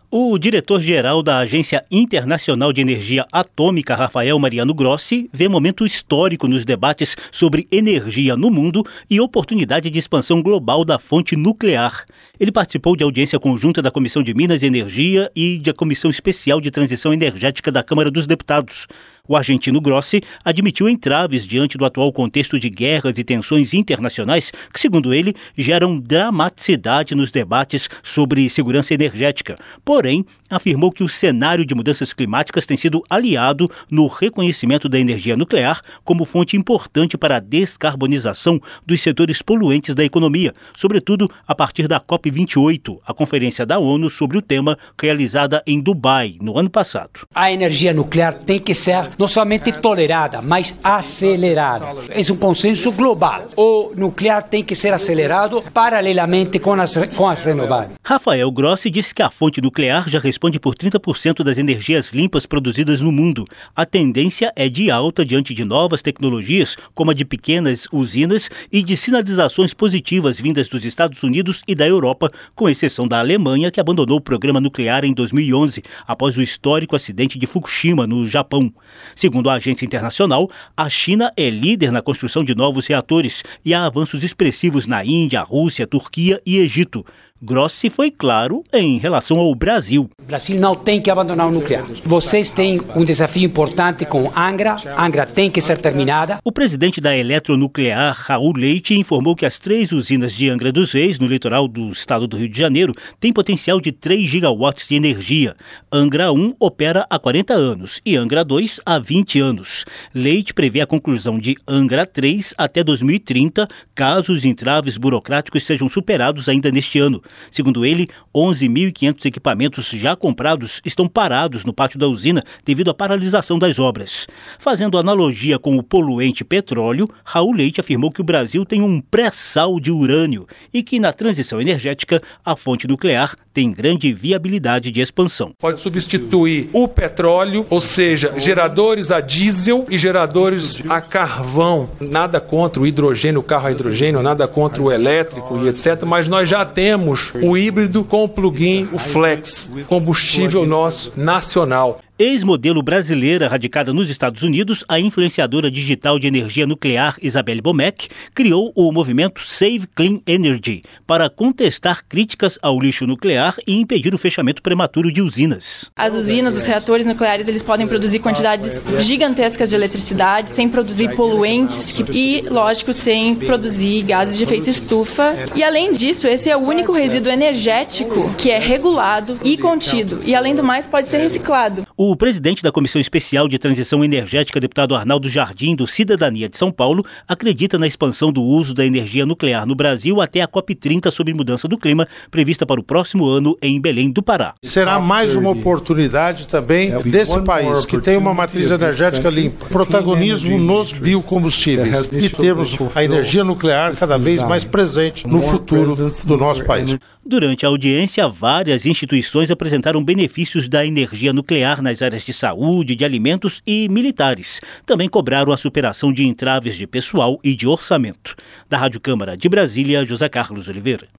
O diretor-geral da Agência Internacional de Energia Atômica, Rafael Mariano Grossi, vê momento histórico nos debates sobre energia no mundo e oportunidade de expansão global da fonte nuclear. Ele participou de audiência conjunta da Comissão de Minas e Energia e da Comissão Especial de Transição Energética da Câmara dos Deputados. O argentino Grossi admitiu entraves diante do atual contexto de guerras e tensões internacionais que, segundo ele, geram dramaticidade nos debates sobre segurança energética. Porém, afirmou que o cenário de mudanças climáticas tem sido aliado no reconhecimento da energia nuclear como fonte importante para a descarbonização dos setores poluentes da economia, sobretudo a partir da COP28, a conferência da ONU sobre o tema realizada em Dubai no ano passado. A energia nuclear tem que ser não somente tolerada, mas acelerada. É um consenso global. O nuclear tem que ser acelerado paralelamente com as renováveis. Rafael Grossi disse que a fonte nuclear já responde por 30% das energias limpas produzidas no mundo. A tendência é de alta diante de novas tecnologias, como a de pequenas usinas e de sinalizações positivas vindas dos Estados Unidos e da Europa, com exceção da Alemanha, que abandonou o programa nuclear em 2011, após o histórico acidente de Fukushima, no Japão. Segundo a agência internacional, a China é líder na construção de novos reatores e há avanços expressivos na Índia, Rússia, Turquia e Egito. Grossi foi claro em relação ao Brasil. O Brasil não tem que abandonar o nuclear. Vocês têm um desafio importante com Angra. Angra tem que ser terminada. O presidente da Eletronuclear, Raul Leite, informou que as 3 usinas de Angra dos Reis, no litoral do estado do Rio de Janeiro, têm potencial de 3 gigawatts de energia. Angra 1 opera há 40 anos e Angra 2 há 20 anos. Leite prevê a conclusão de Angra 3 até 2030, caso os entraves burocráticos sejam superados ainda neste ano. Segundo ele, 11.500 equipamentos já comprados estão parados no pátio da usina devido à paralisação das obras. Fazendo analogia com o poluente petróleo, Raul Leite afirmou que o Brasil tem um pré-sal de urânio e que na transição energética a fonte nuclear tem grande viabilidade de expansão. Pode substituir o petróleo, ou seja, geradores a diesel e geradores a carvão. Nada contra o hidrogênio, o carro a hidrogênio, nada contra o elétrico e etc. Mas nós já temos o híbrido com o plug-in, o flex, combustível nosso nacional. Ex-modelo brasileira radicada nos Estados Unidos, a influenciadora digital de energia nuclear Isabelle Bomek criou o movimento Save Clean Energy para contestar críticas ao lixo nuclear e impedir o fechamento prematuro de usinas. As usinas, os reatores nucleares, eles podem produzir quantidades gigantescas de eletricidade sem produzir poluentes e, lógico, sem produzir gases de efeito estufa. E, além disso, esse é o único resíduo energético que é regulado e contido. E, além do mais, pode ser reciclado. O presidente da Comissão Especial de Transição Energética, deputado Arnaldo Jardim, do Cidadania de São Paulo, acredita na expansão do uso da energia nuclear no Brasil até a COP30 sobre mudança do clima, prevista para o próximo ano em Belém do Pará. Será mais uma oportunidade também desse país, que tem uma matriz energética limpa, protagonismo nos biocombustíveis e termos a energia nuclear cada vez mais presente no futuro do nosso país. Durante a audiência, várias instituições apresentaram benefícios da energia nuclear nas áreas de saúde, de alimentos e militares. Também cobraram a superação de entraves de pessoal e de orçamento. Da Rádio Câmara de Brasília, José Carlos Oliveira.